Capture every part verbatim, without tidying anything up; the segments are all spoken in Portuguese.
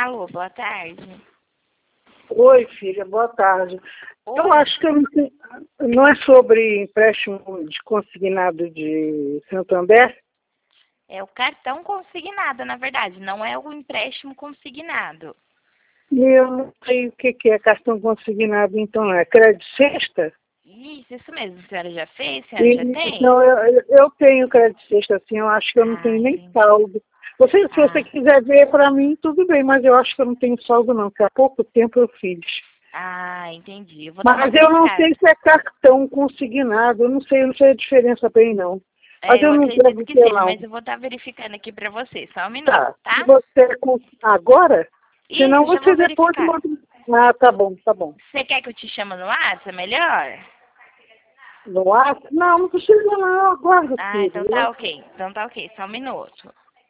Alô, boa tarde. Oi, filha, boa tarde. Oi. Eu acho que eu não, sei- não é sobre empréstimo de consignado de Santander? É o cartão consignado, na verdade, não é o empréstimo consignado. E eu não sei o que, que é cartão consignado, então é crédito sexta? Isso, isso mesmo. A senhora já fez? A senhora já E, tem? não, eu, eu tenho crédito sexta, assim, eu acho que eu não Ah, tenho nem entendi. saldo. Você, se você Ah, quiser ver para mim, tudo bem, mas eu acho que eu não tenho saldo não, porque há pouco tempo eu fiz. ah, entendi. Eu vou dar uma Mas eu não verificada. sei se é cartão consignado, eu não sei, eu não sei a diferença bem não. Mas É, eu eu não acredito devo que ter seja, não. mas eu vou estar verificando aqui pra você. Só um minuto, Tá. Se tá? você com- agora, senão Isso, já vou você depois verificar. manda. Ah, tá bom, tá bom. Você quer que eu te chame no WhatsApp? É melhor? No ar? Não, não precisa não, aguarda, Ah, então filho. tá Eu- ok. Então tá ok. Só um minuto.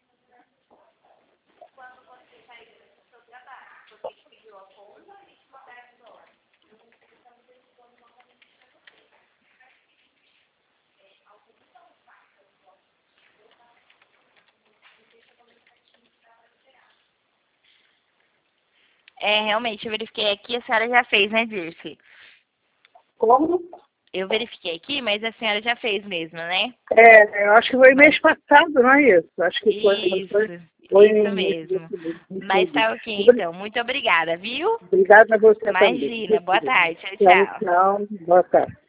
É, realmente, eu verifiquei aqui, a senhora já fez, né, Dirce? Como? Eu verifiquei aqui, mas a senhora já fez mesmo, né? É, eu acho que foi Mas mês passado, não é isso? Acho que foi, foi, isso, foi no isso início mesmo. desse mês. Mas Entendi. tá ok, Obri- então. Muito obrigada, viu? Obrigada a você também. Imagina. Boa tarde. Tchau, Tchau, tchau. tchau. Boa tarde.